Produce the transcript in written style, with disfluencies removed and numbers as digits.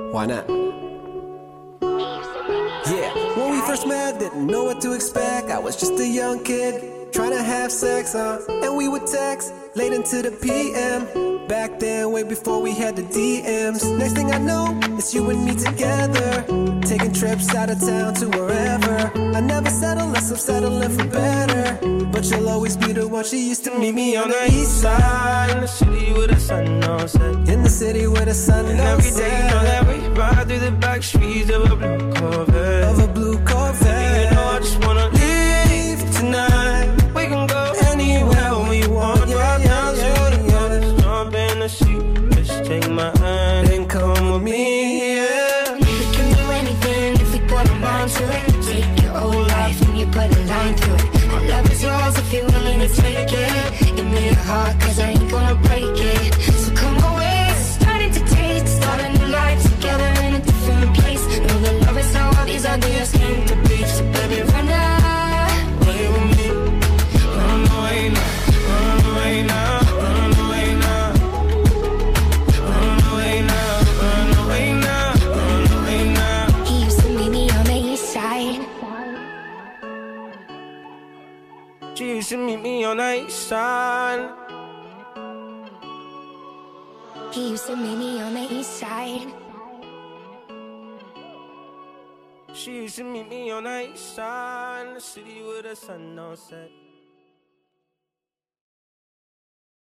Why not? Yeah, when we first met, didn't know what to expect. I was just a young kid, trying to have sex, and we would text late into the PM. Back then, way before we had the DMs. Next thing I know, it's you and me together, taking trips out of town to wherever. I never settle unless I'm settling for better, but you'll always be the one. She used to meet me on the east side, in the city where the sun don't set. in the city where the sun And don't every day you know set. that we ride through the back streets of a blue Corvette. Of a blue Corvette. You know I just wanna leave tonight. We can go anywhere we want. Drive down to the coast, jump in the seat, just take my hand and come with me, yeah. We can do anything if we put our mind to it. Take your whole life and you put a line to it. My love is yours if you're willing to take it. Give me your heart cause I ain't gonna break it. So come away, starting to taste. Start a new life together in a different place. Know that love is how all these ideas came to be. So baby run away with me. Run away now, run away now, run away now. Run away now, run away now, run away now. He used to meet me on the east side. She used to meet me on the east side. He used to meet me on the east side. She used to meet me on the east side, in the city where the sun don't set.